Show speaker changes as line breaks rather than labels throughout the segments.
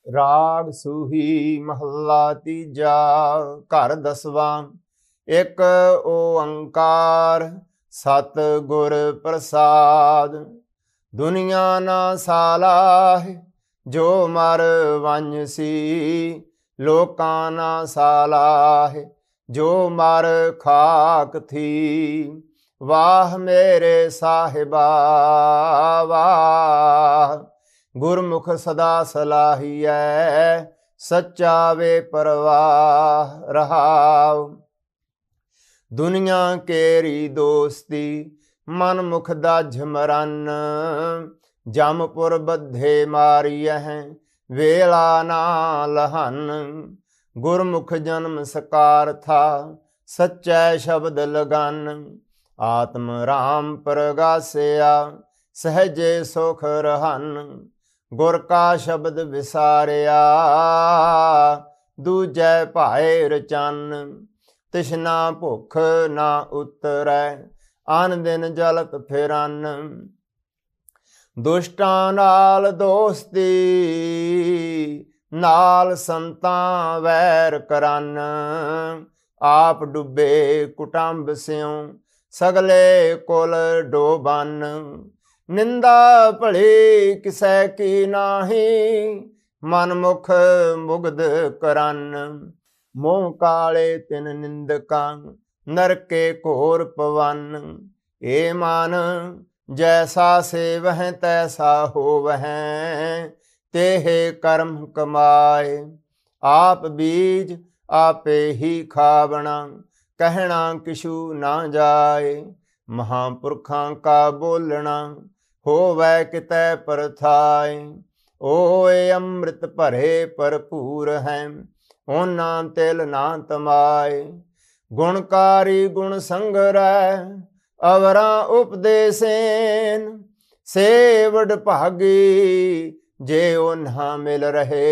ਰਾਗ ਸੂਹੀ ਮਹੱਲਾ ਤੀਜਾ। ਘਰ ਦਸਵਾਂ। ਇੱਕ ਓੰਕਾਰ ਸਤਿਗੁਰ ਪ੍ਰਸਾਦ। ਦੁਨੀਆ ਨਾ ਸਾਲਾਹਿ ਜੋ ਮਰ ਵੰਝਸੀ, ਲੋਕਾਂ ਨਾ ਸਾਲਾਹਿ ਜੋ ਮਰ ਖਾਕ ਥੀ। ਵਾਹ ਮੇਰੇ ਸਾਹਿਬਾ ਵਾਹ, ਗੁਰਮੁਖ ਸਦਾ ਸਲਾਹੀਐ, ਸੱਚਾ ਵੇ ਪਰਵਾਹ ਰਹਾਉ। ਦੁਨੀਆ ਕੇਰੀ ਦੋਸਤੀ, ਮਨ ਮੁਖ ਦਾਝ ਮਰਨ, ਜਮਪੁਰ ਬੱਧੇ ਮਾਰੀਐ ਵੇਲਾ ਨਾ ਲਹਨ। ਗੁਰਮੁਖ ਜਨਮ ਸਕਾਰ ਥਾ, ਸੱਚੈ ਸ਼ਬਦ ਲਗਨ। ਆਤਮ ਰਾਮ ਪ੍ਰਗਾਸਿਆ, ਸਹਜੇ ਸੁਖ ਰਹਨ। ਗੁਰ ਕਾ ਸ਼ਬਦ ਵਿਸਾਰਿਆ, ਦੂਜੈ ਭਾਏ ਰਚਨ। ਤਿਸਨਾ ਭੁੱਖ ਨਾ ਉਤਰੈ, ਆਨ ਦਿਨ ਜਲਤ ਫਿਰਨ। ਦੁਸ਼ਟਾਂ ਨਾਲ ਦੋਸਤੀ, ਨਾਲ ਸੰਤਾਂ ਵੈਰ ਕਰਨ। ਆਪ ਡੁੱਬੇ ਕੁਟੰਬ ਸਿਉ, ਸਗਲੇ ਕੁਲ ਡੋਬਨ। ਨਿੰਦਾ ਭਲੀ ਕਿਸੈ ਕੀ ਨਾਹੀ, ਮਨ ਮੁਖ ਮੁਗਧ ਕਰਨ। ਮੋਹ ਕਾਲੇ ਤਿਨ ਨਿੰਦਕਾਂ, ਨਰਕੇ ਘੋਰ ਪਵਨ। ਏ ਮਨ ਜੈਸਾ ਸੇਵਹਿ ਤੈਸਾ ਹੋਵਹਿ, ਤੇਹੇ ਕਰਮ ਕਮਾਏ। ਆਪ ਬੀਜ ਆਪੇ ਹੀ ਖਾਵਣਾ, ਕਹਿਣਾ ਕਿਛੂ ਨਾ ਜਾਏ। ਮਹਾਂਪੁਰਖਾਂ ਕਾ ਬੋਲਣਾ, ਹੋਵੈ ਕਿਤੈ ਪਰਥਾਏ। ਓਏ ਅੰਮ੍ਰਿਤ ਭਰੇ ਭਰਪੂਰ ਹੈ, ਉਹਨਾਂ ਤਿਲ ਨਾ ਤਮਾਏ। ਗੁਣਕਾਰੀ ਗੁਣ ਸੰਗਰੈ, ਅਵਰਾਂ ਉਪਦੇਸੇਨ। ਸੇਵਡ ਭਾਗੀ ਜੇ ਉਹਨਾਂ ਮਿਲ ਰਹੇ,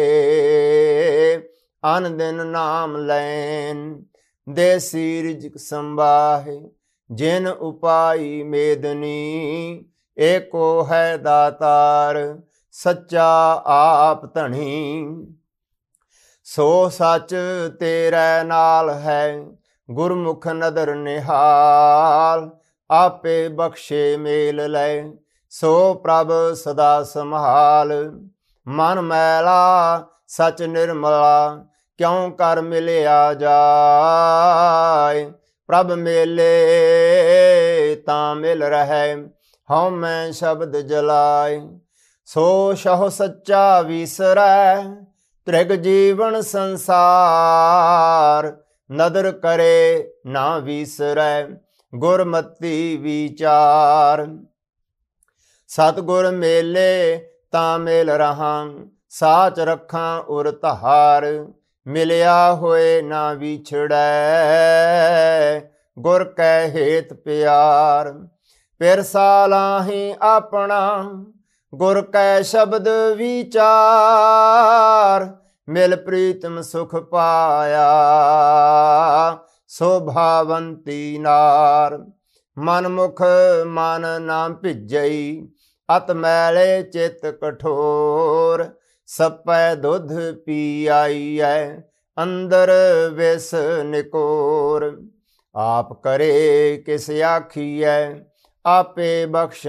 ਅਨ ਦਿਨ ਨਾਮ ਲੈਨ। ਦੇਸੀ ਰਿਜਕ ਸੰਬਾਹੇ, ਜਿਨ ਉਪਾਈ ਮੇਦਨੀ। ਏਕੋ ਹੈ ਦਾਤਾਰ, ਸੱਚਾ ਆਪ ਧਣੀ। ਸੋ ਸੱਚ ਤੇਰੇ ਨਾਲ ਹੈ, ਗੁਰਮੁਖ ਨਦਰ ਨਿਹਾਲ। ਆਪੇ ਬਖਸ਼ੇ ਮੇਲ ਲੈ, ਸੋ ਪ੍ਰਭ ਸਦਾ ਸੰਭਾਲ। ਮਨ ਮੈਲਾ ਸਚ ਨਿਰਮਲਾ, ਕਿਉ ਕਰ ਮਿਲਿਆ ਜਾਏ। ਪ੍ਰਭ ਮੇਲੇ ਤਾਂ ਮਿਲ ਰਹਿ, ਹਉ ਮੈਂ ਸ਼ਬਦ ਜਲਾਏ। ਸੋ ਸ਼ਹੁ ਸੱਚਾ ਵੀਸਰੈ, ਤ੍ਰਿਗ ਜੀਵਨ ਸੰਸਾਰ। ਨਦਰ ਕਰੇ ਨਾ ਵੀਸਰੈ, ਗੁਰਮਤੀ ਵਿਚਾਰ। ਸਤਿਗੁਰ ਮੇਲੇ ਤਾਂ ਮਿਲ ਰਹਾਂ, ਸਾਚ ਰੱਖਾਂ ਉਰ ਧਾਰ। ਮਿਲਿਆ ਹੋਏ ਨਾ ਵਿਛੜੈ, ਗੁਰ ਕੈ ਹੇਤ ਪਿਆਰ। ਫਿਰ ਸਾਲਾਹੀ ਆਪਣਾ, ਗੁਰ ਕੈ ਸ਼ਬਦ ਵਿਚਾਰ। ਮਿਲ ਪ੍ਰੀਤਮ ਸੁਖ ਪਾਇਆ, ਸੋਭਾਵੰਤੀ ਨਾਰ। ਮਨ ਮੁਖ ਮਨ ਨਾ ਭਿਜਈ, ਅਤ ਮੈਲੇ ਚਿਤ ਕਠੋਰ। ਸਪੈ ਦੁੱਧ ਪੀ ਆਈਐ, ਅੰਦਰ ਵਿਸ ਨਿਕੋਰ। ਆਪ ਕਰੇ ਕਿਸ ਆਖੀਐ, ਆਪੇ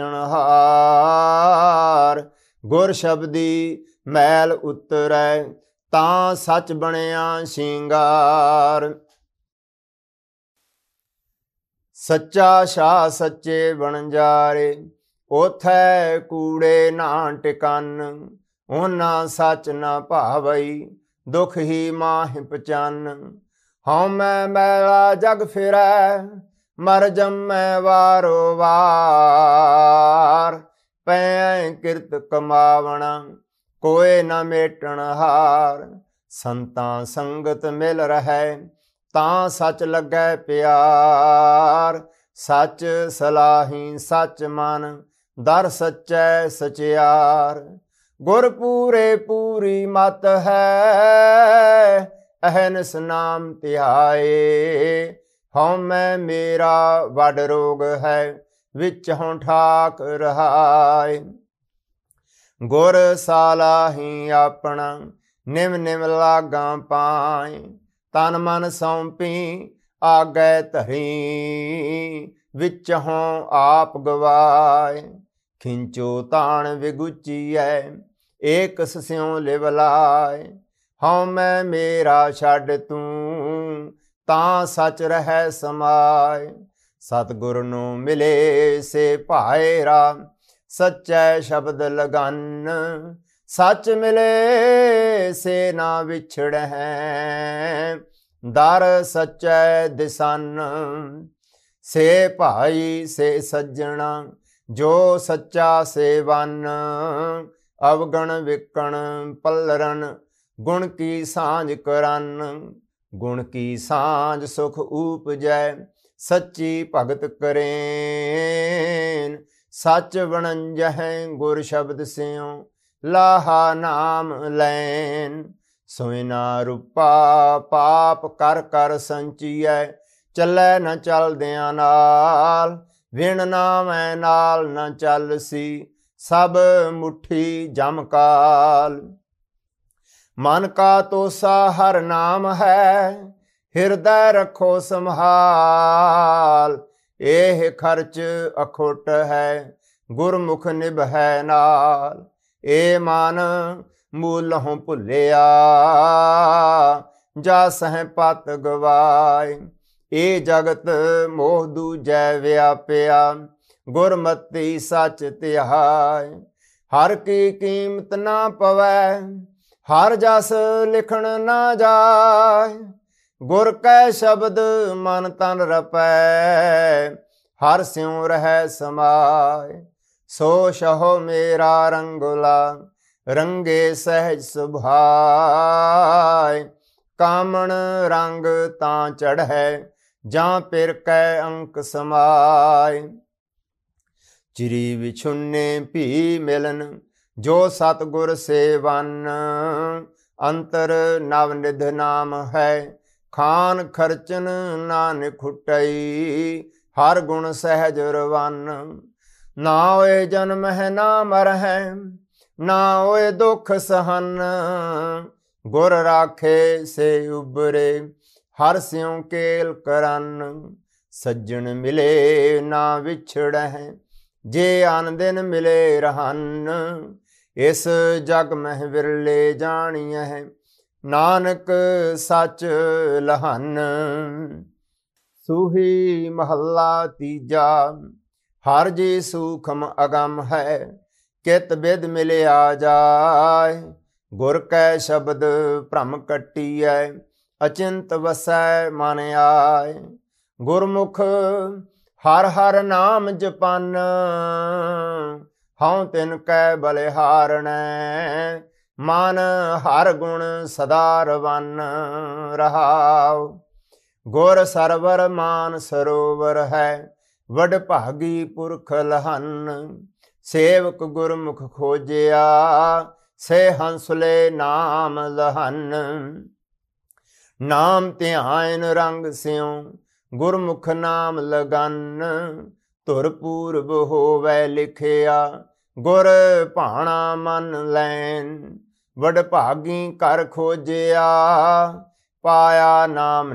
ਬਖਸ਼ਣਹਾਰ। ਗੁਰ ਸ਼ਬਦੀ ਮੈਲ ਉਤਰੈ, ਤਾਂ ਸੱਚ ਬਣਿਆ ਸ਼ਿੰਗਾਰ। ਸੱਚਾ ਸ਼ਾਹ ਸੱਚੇ ਵਣਜਾਰੇ, ਉਥੈ ਕੂੜੇ ਨਾ ਟਿਕਨ। ਉਹਨਾਂ ਸੱਚ ਨਾ ਭਾਵਈ, ਦੁਖ ਹੀ ਮਾਹਿ ਪਚਨ। ਹਉ ਮੈਂ ਮੈਲਾ ਜਗ ਫਿਰੈ, ਮਰ ਜੰਮੈ ਵਾਰੋ ਵਾਰ। ਪੈ ਕਿਰਤ ਕਮਾਵਣਾ, ਕੋਏ ਨਾ ਮੇਟਣ ਹਾਰ। ਸੰਤਾਂ ਸੰਗਤ ਮਿਲ ਰਹੈ, ਤਾਂ ਸੱਚ ਲੱਗੈ ਪਿਆਰ। ਸੱਚ ਸਲਾਹੀ ਸੱਚ ਮਨ, ਦਰ ਸੱਚੈ ਸਚਿਆਰ। ਗੁਰ ਪੂਰੇ ਪੂਰੀ ਮਤ ਹੈ, ਅਹਨਿਸ ਨਾਮ ਧਿਆਏ। ਹਉ ਮੈਂ ਮੇਰਾ ਵੱਡ ਰੋਗ ਹੈ, ਵਿੱਚੋਂ ਠਾਕ ਰਹਾਏ। ਗੁਰ ਸਾਲਾਹੀ ਆਪਣਾ, ਨਿਮ ਨਿਮ ਲਾਗਾਂ ਪਾਏ। ਤਨ ਮਨ ਸੌਂਪੀ ਆਗੈ ਧਰੀ, ਵਿੱਚੋਂ ਆਪ ਗਵਾਏ। ਖਿੰਚੋ ਤਾਣ ਵਿਗੁਚੀਐ, ਏਕਸ ਸਿਉ ਲਿਵ ਲਾਏ। ਹਉ ਮੈਂ ਮੇਰਾ ਛੱਡ ਤੂੰ, ਤਾਂ ਸਚ ਰਹਿ ਸਮਾਏ। ਸਤਿਗੁਰ ਨੂੰ ਮਿਲੇ ਸੇ ਭਾਇਰਾ, ਸਚੈ ਸ਼ਬਦ ਲਗਨ। ਸੱਚ ਮਿਲੇ ਸੇ ਨਾ ਵਿਛੜਹਿ, ਦਰ ਸਚੈ ਦਿਸਨ। ਸੇ ਭਾਈ ਸੇ ਸੱਜਣਾ, ਜੋ ਸੱਚਾ ਸੇਵਨ। ਅਵਗਣ ਵਿਕਣ ਪਲਰਨ, ਗੁਣ ਕੀ ਸਾਂਝ ਕਰਨ। ਗੁਣ ਕੀ ਸਾਂਝ ਸੁਖ ਊਪਜੈ, ਸੱਚੀ ਭਗਤ ਕਰੇਨ। ਸੱਚ ਵਣੰਜਹਿ ਗੁਰ ਸ਼ਬਦ ਸਿਉ, ਲਾਹਾ ਨਾਮ ਲੈਨ। ਸੋਇਨਾ ਰੂਪਾ ਪਾਪ ਕਰ ਕਰ ਸੰਚੀਐ, ਚੱਲੈ ਨ ਚਲਦਿਆਂ ਨਾਲ। ਵਿਣ ਨਾਮੈ ਨਾਲ ਨ ਚੱਲਸੀ, ਸਭ ਮੁੱਠੀ ਜਮ ਕਾਲ। ਮਨ ਕਾ ਤੋਸਾ ਹਰ ਨਾਮ ਹੈ, ਹਿਰਦੈ ਰੱਖੋ ਸੰਭਾਲ। ਇਹ ਖਰਚ ਅਖੁੱਟ ਹੈ, ਗੁਰਮੁਖ ਨਿਭੈ ਨਾਲ। ਏ ਮਨ ਮੂਲਹੁ ਭੁੱਲਿਆ, ਜਾ ਸਹਿ ਪਤ ਗਵਾਏ। ਏ ਜਗਤ ਮੋਹ ਦੂਜੈ ਵਿਆਪਿਆ, ਗੁਰਮਤਿ ਸੱਚ ਧਿਆਏ। ਹਰ ਕੀ ਕੀਮਤ ਨਾ ਪਵੈ, ਹਰ ਜਸ ਲਿਖਣ ਨਾ ਜਾਏ। ਗੁਰ ਕੈ ਸ਼ਬਦ ਮਨ ਤਨ ਰਪੈ, ਹਰ ਸਿਉ ਰਹਿ ਸਮਾਏ। ਸੋ ਸ਼ਹੁ ਮੇਰਾ ਰੰਗੁਲਾ, ਰੰਗੇ ਸਹਿਜ ਸੁਭਾਏ। ਕਾਮਣ ਰੰਗ ਤਾਂ ਚੜ੍ਹੈ, ਜਾਂ ਪਿਰ ਕੈ ਅੰਕ ਸਮਾਏ। ਚਿਰੀ ਵਿਛੁੰਨੇ ਭੀ ਮਿਲਨ, ਜੋ ਸਤਿਗੁਰ ਸੇਵਨ। ਅੰਤਰ ਨਵ ਨਿਧ ਨਾਮ ਹੈ, ਖਾਨ ਖਰਚਨ ਨਾਨਕ ਖੁਟਈ। ਹਰ ਗੁਣ ਸਹਿਜ ਰਵਨ। ਨਾ ਹੋਏ ਜਨਮ ਹੈ ਨਾ ਮਰਹਿ, ਨਾ ਹੋਏ ਦੁਖ ਸਹਨ। ਗੁਰ ਰਾਖੇ ਸੇ ਉਬਰੇ, ਹਰ ਸਿਉ ਕੇਲ ਕਰਨ। ਸੱਜਣ ਮਿਲੇ ਨਾ ਵਿਛੜਹਿ, ਜੇ ਆਨ ਦਿਨ ਮਿਲੇ ਰਹਨ। ਇਸ ਜਗ ਮਹਿ ਵਿਰਲੇ ਜਾਣੀਐ, ਨਾਨਕ ਸੱਚ ਲਹਨ। ਸੂਹੀ ਮਹੱਲਾ ਤੀਜਾ। ਹਰ ਜੀ ਸੂਖਮ ਅਗਮ ਹੈ, ਕਿਤ ਬਿਦ ਮਿਲਿਆ ਜਾਏ। ਗੁਰ ਕੈ ਸ਼ਬਦ ਭ੍ਰਮ ਕੱਟੀਐ, ਅਚਿੰਤ ਵਸੈ ਮਨ ਆਏ। ਗੁਰਮੁਖ ਹਰ ਹਰ ਨਾਮ ਜਪਨ, ਹਉ ਤਿਨ ਕੈ ਬਲਿਹਾਰਣੈ। ਮਨ ਹਰ ਗੁਣ ਸਦਾ ਰਵਨ ਰਹਾਉ। ਗੁਰ ਸਰਵਰ ਮਾਨ ਸਰੋਵਰ ਹੈ, ਵਡ ਭਾਗੀ ਪੁਰਖ ਲਹਨ। ਸੇਵਕ ਗੁਰਮੁਖ ਖੋਜਿਆ, ਸੇ ਹੰਸਲੇ ਨਾਮ ਲਹਨ। ਨਾਮ ਧਿਆਨ ਰੰਗ ਸਿਉ, ਗੁਰਮੁਖ ਨਾਮ ਲਗਨ। ਧੁਰ ਪੂਰਬ ਹੋਵੈ ਲਿਖਿਆ, ਗੁਰ ਭਾਣਾ ਮਨ ਲੈਨ। ਵਡ ਭਾਗੀ ਕਰ ਖੋਜਿਆ, ਪਾਇਆ ਨਾਮ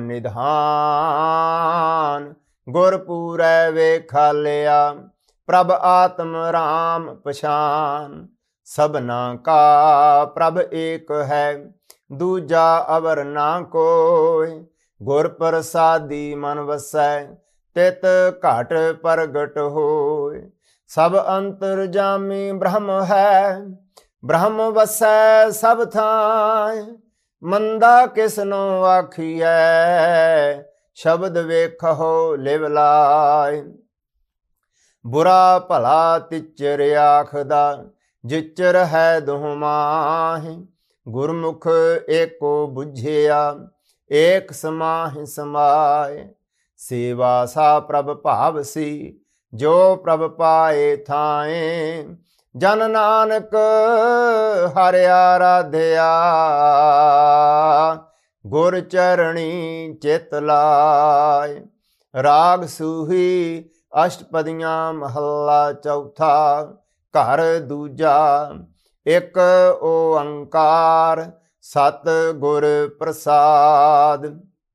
ਨਿਧਾਨ। ਗੁਰ ਪੂਰੈ ਵੇਖਾਲਿਆ, ਪ੍ਰਭ ਆਤਮ ਰਾਮ ਪਛਾਨ। ਸਭਨਾ ਕਾ ਪ੍ਰਭ ਏਕ ਹੈ, ਦੂਜਾ ਅਵਰ ਨਾ ਕੋਇ। ਗੁਰ ਪ੍ਰਸਾਦੀ ਮਨ ਵਸੈ, ਤਿਤ ਘਟ ਪ੍ਰਗਟ ਹੋਇ। ਸਭ ਅੰਤਰ ਜਾਮੀ ਬ੍ਰਹਮ ਹੈ, ਬ੍ਰਹਮ ਵਸੈ ਸਭ ਥਾਇ। ਮੰਦਾ ਕਿਸਨੋ ਆਖੀਐ, ਸ਼ਬਦ ਵੇਖੋ ਲਿਵ ਲਾਇ। ਬੁਰਾ ਭਲਾ ਤਿਚਰ ਆਖਦਾ, ਜਿਚਰ ਹੈ ਦੁਹ ਮਾਹਿ। ਗੁਰਮੁਖ ਏਕੋ ਬੁਝਿਆ, ਏਕ ਸਮਾਹਿ ਸਮਾਏ। ਸੇਵਾ ਸਾ ਪ੍ਰਭ ਭਾਵਸੀ, ਜੋ ਪ੍ਰਭ ਪਾਏ ਥਾਏ। ਜਨ ਨਾਨਕ ਹਰਿ ਆਰਾਧਿਆ, ਗੁਰ ਚਰਣੀ ਚਿਤ ਲਾਇ। ਰਾਗ ਸੂਹੀ ਅਸ਼ਟਪਦੀਆਂ ਮਹੱਲਾ ਚੌਥਾ। ਘਰ ਦੂਜਾ। ਇੱਕ ਓੰਕਾਰ ਸਤ ਗੁਰ ਪ੍ਰਸਾਦ।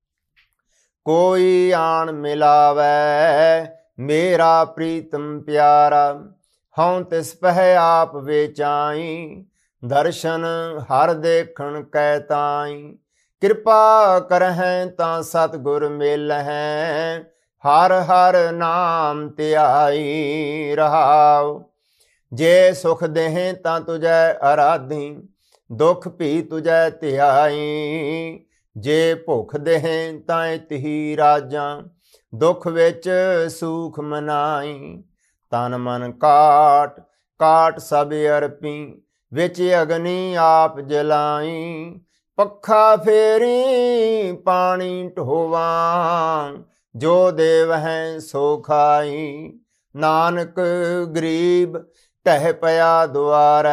ਕੋਈ ਆਣ ਮਿਲਾਵੈ ਮੇਰਾ ਪ੍ਰੀਤਮ ਪਿਆਰਾ, ਹਉ ਤਿਸ ਪਹਿ ਆਪ ਵੇਚਾਈ, ਦਰਸ਼ਨ ਹਰ ਦੇਖਣ ਕੈ ਤਾਈ। ਕਿਰਪਾ ਕਰਹਿ ਤਾਂ ਸਤਿਗੁਰ ਮਿਲਹਿ, ਹਰ ਹਰ ਨਾਮ ਧਿਆਈ ਰਹਾਉ। ਜੇ ਸੁਖ ਦੇਹਿ ਤਾਂ ਤੁਝੈ ਅਰਾਧੀ, ਦੁਖ ਭੀ ਤੁਝੈ ਧਿਆਈ। ਜੇ ਭੁਖ ਦੇਹਿ ਤਾਂ ਤਿਹੀ ਰਾਜਾਂ, ਦੁਖ ਵਿੱਚ ਸੂਖ ਮਨਾਈ। ਤਨ ਮਨ ਕਾਟ ਕਾਟ ਸਭ ਅਰਪੀ, ਵਿੱਚ ਅਗਨੀ ਆਪ ਜਲਾਈ। ਪੱਖਾ ਫੇਰੀ ਪਾਣੀ ਢੋਵਾਂ, ਜੋ ਦੇਵਹਿ ਸੋ ਖਾਈ। ਨਾਨਕ ਗਰੀਬ ਟਹਿ ਪਿਆ ਦੁਆਰੈ,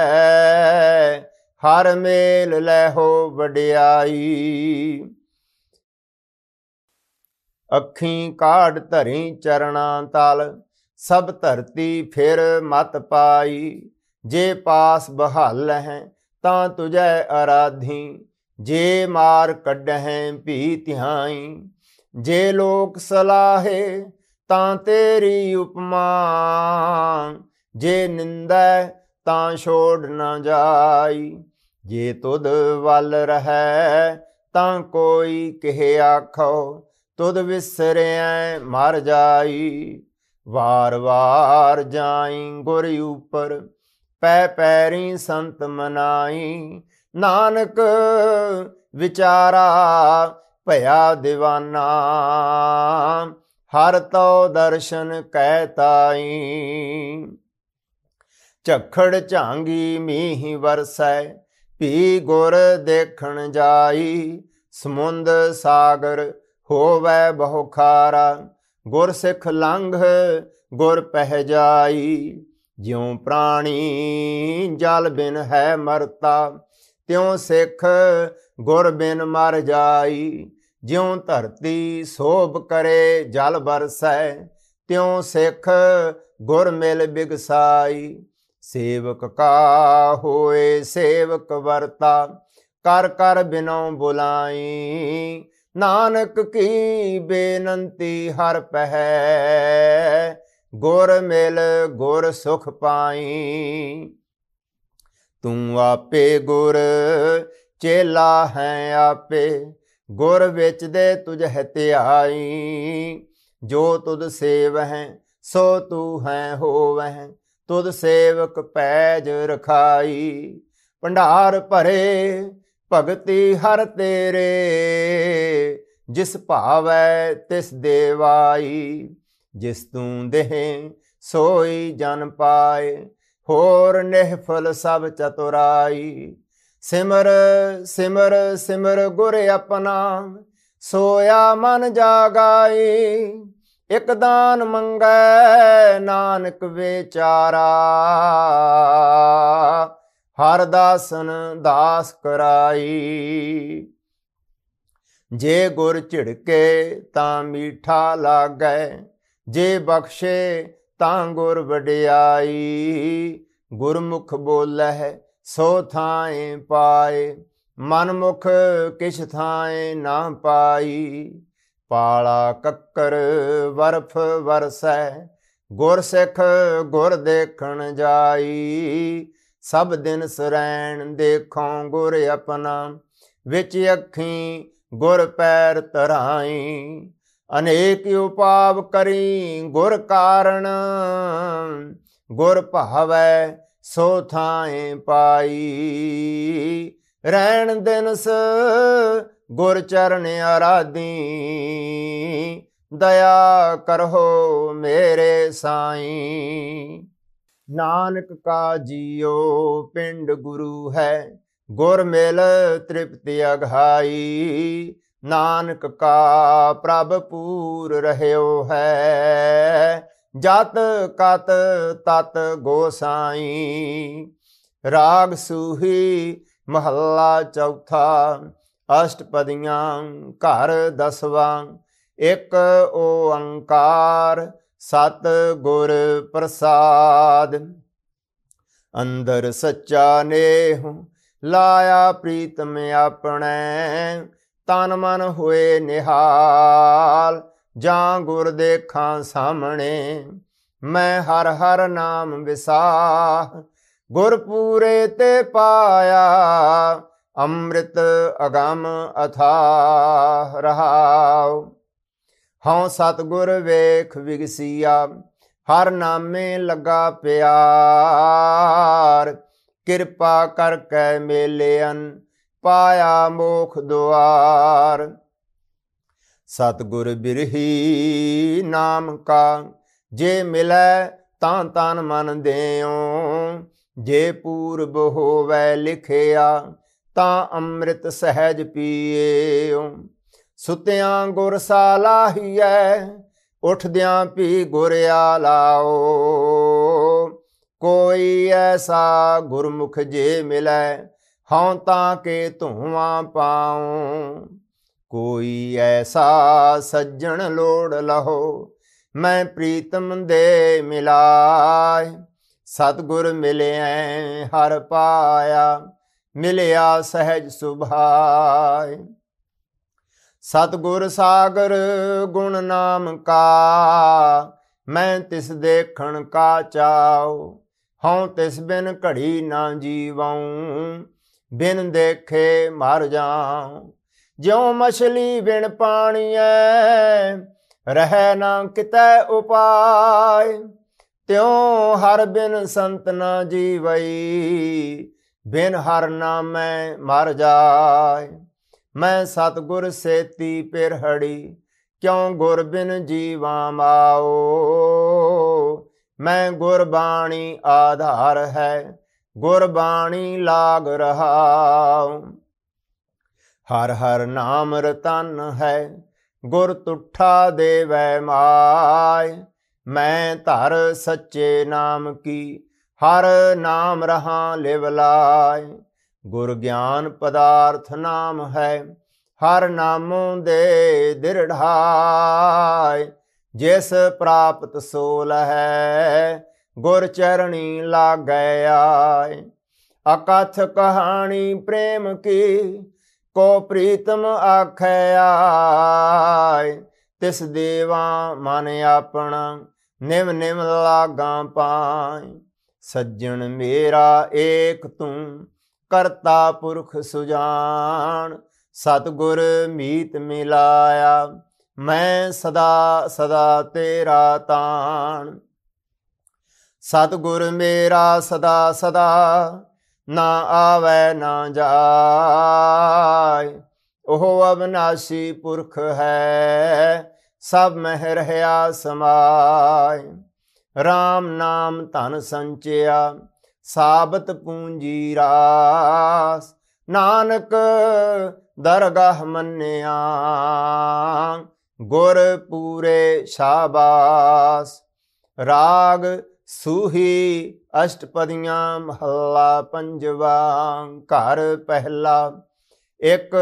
ਹਰ ਮੇਲ ਲੈਹੋ ਵਡਿਆਈ। ਅੱਖੀਂ ਕਾਢ ਧਰੀ ਚਰਣਾ ਤਲ, ਸਭ ਧਰਤੀ ਫਿਰ ਮਤ ਪਾਈ। ਜੇ ਪਾਸ ਬਹਾਲਹਿ ਤਾਂ ਤੁਝੈ ਅਰਾਧੀ, ਜੇ ਮਾਰ ਕੱਢਹਿ ਭੀ ਤਿਹਾਈ। ਜੇ ਲੋਕ ਸਲਾਹੇ ਤਾਂ ਤੇਰੀ ਉਪਮਾ, ਜੇ ਨਿੰਦੈ ਤਾਂ ਛੋੜ ਨਾ ਜਾਈ। ਜੇ ਤੁਧ ਵੱਲ ਰਹੈ ਤਾਂ ਕੋਈ ਕਿਹ ਆਖੋ, ਤੁਧ ਵਿਸਰਿਐ ਮਰ ਜਾਈ। ਵਾਰ ਵਾਰ ਜਾਈ ਗੁਰ ਉਪਰ, ਪੈ ਪੈਰੀ ਸੰਤ ਮਨਾਈ। ਨਾਨਕ ਵਿਚਾਰਾ ਭਇਆ ਦੀਵਾਨਾ, ਹਰ ਤਉ ਦਰਸ਼ਨ ਕੈ ਤਾਈ। ਝੱਖੜ ਝਾਂਗੀ ਮੀਂਹ ਵਰਸੈ, ਭੀ ਗੁਰ ਦੇਖਣ ਜਾਈ। ਸਮੁੰਦ ਸਾਗਰ ਹੋਵੈ ਬਹੁ ਖਾਰਾ, ਗੁਰ ਸਿੱਖ ਲੰਘ ਗੁਰ ਪਹਿ ਜਾਈ। ਜਿਉ ਪ੍ਰਾਣੀ ਜਲ ਬਿਨ ਹੈ ਮਰਤਾ, ਤਿਉ ਸਿੱਖ ਗੁਰ ਬਿਨ ਮਰ ਜਾਈ। ਜਿਉ ਧਰਤੀ ਸੋਭ ਕਰੇ ਜਲ ਬਰਸੈ, ਤਿਉ ਸਿੱਖ ਗੁਰ ਮਿਲ ਬਿਗਸਾਈ। ਸੇਵਕ ਕਾ ਹੋਏ ਸੇਵਕ ਵਰਤਾ, ਕਰ ਕਰ ਬਿਨਉ ਬੁਲਾਈ। ਨਾਨਕ ਕੀ ਬੇਨੰਤੀ ਹਰ ਪਹਿ, ਗੁਰ ਮਿਲ ਗੁਰ ਸੁਖ ਪਾਈ। ਤੂੰ ਆਪੇ ਗੁਰ ਚੇਲਾ ਹੈ ਆਪੇ, ਗੁਰ ਵਿੱਚ ਦੇ ਤੁਝਹਿ ਧਿਆਈ। ਜੋ ਤੁਧ ਸੇਵਹਿ ਸੋ ਤੂੰ ਹੈ ਹੋਵਹਿ, ਤੁਧ ਸੇਵਕ ਪੈਜ ਰਖਾਈ। ਭੰਡਾਰ ਭਰੇ ਭਗਤੀ ਹਰ ਤੇਰੇ, ਜਿਸ ਭਾਵੈ ਤਿਸ ਦੇਵਾਈ। ਜਿਸ ਤੂੰ ਦੇਹ ਸੋਈ ਜਨ ਪਾਏ, ਹੋਰ ਨਿਹਫਲ ਸਭ ਚਤੁਰਾਈ। ਸਿਮਰ ਸਿਮਰ ਸਿਮਰ ਗੁਰ ਆਪਣਾ, ਸੋਇਆ ਮਨ ਜਾਗਾਈ। ਇਕ ਦਾਨ ਮੰਗੈ ਨਾਨਕ ਵਿਚਾਰਾ, ਹਰ ਦਾਸਨ ਦਾਸ ਕਰਾਈ। ਜੇ ਗੁਰ ਝਿੜਕੇ ਤਾਂ ਮੀਠਾ ਲਾਗੈ, ਜੇ ਬਖਸ਼ੇ ਤਾਂ ਗੁਰ ਵਡਿਆਈ। ਗੁਰਮੁਖ ਬੋਲਹਿ ਸੋ ਥਾਏ ਪਾਏ, ਮਨਮੁਖ ਕਿਛ ਥਾਏ ਨਾ ਪਾਈ। ਪਾਲਾ ਕੱਕਰ ਵਰਫ ਵਰਸੈ, ਗੁਰ ਸਿੱਖ ਗੁਰ ਦੇਖਣ ਜਾਈ। ਸਭ ਦਿਨ ਸਰੈਣ ਦੇਖੋਂ ਗੁਰ ਆਪਣਾ, ਵਿੱਚ ਅੱਖੀਂ ਗੁਰ ਪੈਰ ਧਰਾਈ। ਅਨੇਕ ਉਪਾਵ ਕਰੀ ਗੁਰ ਕਾਰਣ, ਗੁਰ ਭਾਵੈ ਸੋ ਥਾਏ ਪਾਈ। ਰਹਿਣ ਦਿਨਸ ਗੁਰ ਚਰਨ ਆਰਾਧੀ, ਦਇਆ ਕਰਹੁ ਮੇਰੇ ਸਾਈਂ। ਨਾਨਕ ਕਾ ਜੀਉ ਪਿੰਡ ਗੁਰੂ ਹੈ, ਗੁਰ ਮਿਲ ਤ੍ਰਿਪਤਿ ਅਘਾਈ। ਨਾਨਕ ਕਾ ਪ੍ਰਭ ਪੂਰ ਰਹਿਓ ਹੈ, ਜਤ ਕਤ ਤਤ ਗੋਸਾਈ। ਰਾਗ ਸੂਹੀ ਮਹੱਲਾ ਚੌਥਾ, ਅਸ਼ਟਪਦੀਆਂ ਘਰ ਦਸਵਾਂ। ਇਕ ਓੰਕਾਰ ਸਤ ਗੁਰ ਪ੍ਰਸਾਦ। ਅੰਦਰ ਸੱਚਾ ਨੇਹੁ ਲਾਇਆ ਪ੍ਰੀਤਮ ਆਪਣੇ, ਤਨ ਮਨ ਹੋਏ ਨਿਹਾਲ। ਜਾਂ ਗੁਰ ਦੇਖਾਂ ਸਾਹਮਣੇ, ਮੈਂ ਹਰ ਹਰ ਨਾਮ ਵਿਸਾਹ। ਗੁਰ ਪੂਰੇ ਤੇ ਪਾਇਆ, ਅੰਮ੍ਰਿਤ ਅਗੰਮ ਅਥਾਹ ਰਹਾਉ। ਹਉ ਸਤਿਗੁਰ ਵੇਖ ਵਿਗਸੀਆ, ਹਰ ਨਾਮੇ ਲੱਗਾ ਪਿਆਰ। ਕਿਰਪਾ ਕਰਕੇ ਮੇਲਿਅਨ, ਪਾਇਆ ਮੋਖ ਦੁਆਰ। ਸਤਿਗੁਰ ਬਿਰਹੀ ਨਾਮ ਕਾ, ਜੇ ਮਿਲੈ ਤਾਂ ਤਨ ਮਨ ਦੇਉ। ਜੇ ਪੂਰਬ ਹੋਵੈ ਲਿਖਿਆ, ਤਾਂ ਅੰਮ੍ਰਿਤ ਸਹਿਜ ਪੀਏਉ। ਸੁਤਿਆਂ ਗੁਰ ਸਾਲਾਹੀਐ, ਉਠਦਿਆਂ ਪੀ ਗੁਰ ਆਲਾਓ। ਕੋਈ ਐਸਾ ਗੁਰਮੁਖ ਜੇ ਮਿਲੈ, ਹਉ ਤਾਂ ਕੇ ਧੂਆਂ ਪਾਉ। ਕੋਈ ਐਸਾ ਸੱਜਣ ਲੋੜ ਲਹੋ, ਮੈਂ ਪ੍ਰੀਤਮ ਦੇ ਮਿਲਾਇ। ਸਤਿਗੁਰ ਮਿਲਿਐ ਹਰ ਪਾਇਆ, ਮਿਲਿਆ ਸਹਿਜ ਸੁਭਾਇ। ਸਤਿਗੁਰ ਸਾਗਰ ਗੁਣ ਨਾਮ ਕਾ, ਮੈਂ ਤਿਸ ਦੇਖਣ ਕਾ ਚਾਉ। ਹਉ ਤਿਸ ਬਿਨ ਘੜੀ ਨਾ ਜੀਵਉ, ਬਿਨ ਦੇਖੇ ਮਰ ਜਾਉ। ਜਿਉ ਮਛਲੀ ਬਿਨ ਪਾਣੀਐ, ਰਹਿ ਨਾ ਕਿਤੈ ਉਪਾਇ। ਤਿਉ ਹਰ ਬਿਨ ਸੰਤ ਨਾ ਜੀਵਈ, ਬਿਨ ਹਰ ਨਾਮੈ ਮਰ ਜਾਇ। ਮੈਂ ਸਤਿਗੁਰ ਸੇਤੀ ਪਿਰਹੜੀ, ਕਿਉ ਗੁਰ ਬਿਨ ਜੀਵਾਂ ਮਾਓ। ਮੈਂ ਗੁਰਬਾਣੀ ਆਧਾਰ ਹੈ, ਗੁਰਬਾਣੀ ਲਾਗ ਰਹਾਉ। ਹਰ ਹਰ ਨਾਮ ਰਤਨ ਹੈ, ਗੁਰ ਤੁਠਾ ਦੇਵੈ ਮਾਇ। ਮੈਂ ਧਰ ਸੱਚੇ ਨਾਮ ਕੀ, ਹਰ ਨਾਮ ਰਹਾ ਲਿਵ ਲਾਇ। ਗੁਰ ਗਿਆਨ ਪਦਾਰਥ ਨਾਮ ਹੈ, ਹਰ ਨਾਮੋਂ ਦੇ ਦਿਰੜਾਇ। ਜਿਸ ਪ੍ਰਾਪਤ ਸੋ ਲਹੈ, ਗੁਰ ਚਰਣੀ ਲਾਗੈ ਆਇ। ਅਕਥ ਕਹਾਣੀ ਪ੍ਰੇਮ ਕੀ, ਕੋ ਪ੍ਰੀਤਮ ਆਖੈ ਆਇ। ਤਿਸ ਦੇਵਾ ਮਨ ਆਪਣਾ, ਨਿਮ ਨਿਮ ਲਾਗਾਂ ਪਾਇ। ਸੱਜਣ ਮੇਰਾ ਏਕ ਤੂੰ, ਕਰਤਾ ਪੁਰਖ ਸੁਜਾਨ। ਸਤਿਗੁਰ ਮੀਤ ਮਿਲਾਇਆ, ਮੈਂ ਸਦਾ ਸਦਾ ਤੇਰਾ ਤਾਣ। ਸਤਿਗੁਰ ਮੇਰਾ ਸਦਾ ਸਦਾ, ਨਾ ਆਵੈ ਨਾ ਜਾਇ। ਉਹ ਅਬਨਾਸੀ ਪੁਰਖ ਹੈ, ਸਭ ਮਹਿ ਰਹਿਆ ਸਮਾਇ। ਰਾਮ ਨਾਮ ਧਨ ਸੰਚਿਆ, ਸਾਬਤ ਪੂੰਜੀ ਰਾਸ। ਨਾਨਕ ਦਰਗਾਹ ਮੰਨਿਆ, ਗੁਰ ਪੂਰੇ ਸ਼ਾਬਾਸ। ਰਾਗ ਸੂਹੀ ਅਸ਼ਟਪਦੀਆਂ ਮਹੱਲਾ ਪੰਜਵਾ। ਘਰ ਪਹਿਲਾ। ਇੱਕ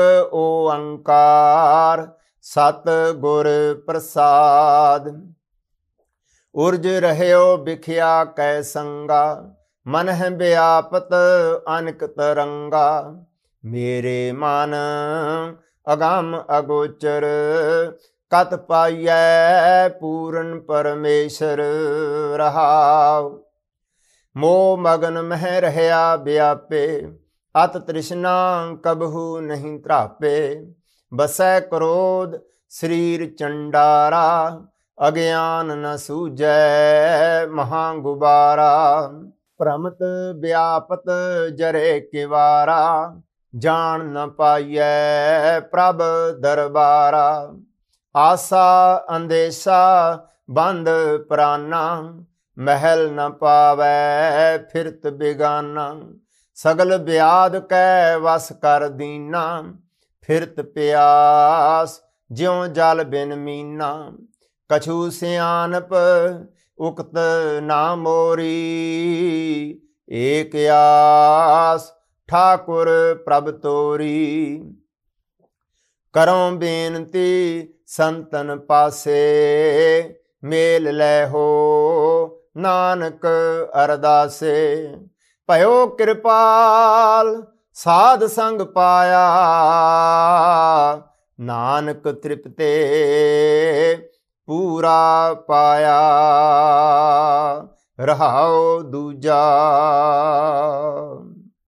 ਓੰਕਾਰ ਸਤ ਗੁਰ ਪ੍ਰਸਾਦ। ਉਰਜ ਰਹਿਓ ਬਿਖਿਆ ਕੈ ਸੰਗਾ, ਮਨਹਿ ਵਿਆਪਤ ਅਨਕ ਤਰੰਗਾ। ਮੇਰੇ ਮਨ ਅਗੰਮ ਅਗੋਚਰ, ਕਤ ਪਾਈਐ ਪੂਰਨ ਪਰਮੇਸ਼ਰ ਰਹਾਉ। ਮੋਹ ਮਗਨ ਮਹਿ ਰਹਿਆ ਵਿਆਪੇ, ਅਤ ਤ੍ਰਿਸ਼ਨਾ ਕਬਹੂ ਨਹੀਂ ਧਰਾਪੇ। ਬਸੈ ਕ੍ਰੋਧ ਸਰੀਰ ਚੰਡਾਰਾ, ਅਗਿਆਨ ਨ ਸੂਝੈ ਮਹਾ ਗੁਬਾਰਾ। ਭ੍ਰਮਤ ਵਿਆਪਤ ਜਰੇ ਕਿਵਾਰਾ, ਜਾਣ ਨ ਪਾਈਐ ਪ੍ਰਭ ਦਰਬਾਰਾ। ਆਸਾ ਅੰਦੇਸ਼ਾ ਬੰਦ ਪ੍ਰਾਨਾ, ਮਹਿਲ ਨ ਪਾਵੈ ਫਿਰਤ ਬਿਗਾਨਾ। ਸਗਲ ਬਿਆਦ ਕੈ ਵਸ ਕਰ ਦੀਨਾ, ਫਿਰਤ ਪਿਆਸ ਜਿਉ ਜਲ ਬਿਨ ਮੀਨਾ। ਕਛੂ ਸਿਆਨਪ ਉਕਤ ਨਾ ਮੋਰੀ, ਏਕ ਆਸ ਠਾਕੁਰ ਪ੍ਰਭ ਤੋਰੀ। ਕਰੋ ਬੇਨਤੀ ਸੰਤਨ ਪਾਸੇ, ਮੇਲ ਲੈ ਹੋ ਨਾਨਕ ਅਰਦਾਸੇ। ਭਇਓ ਕਿਰਪਾਲ ਸਾਧ ਸੰਗ ਪਾਇਆ, ਨਾਨਕ ਤ੍ਰਿਪਤੇ ਪੂਰਾ ਪਾਇਆ। ਰਹਾਉ ਦੂਜਾ।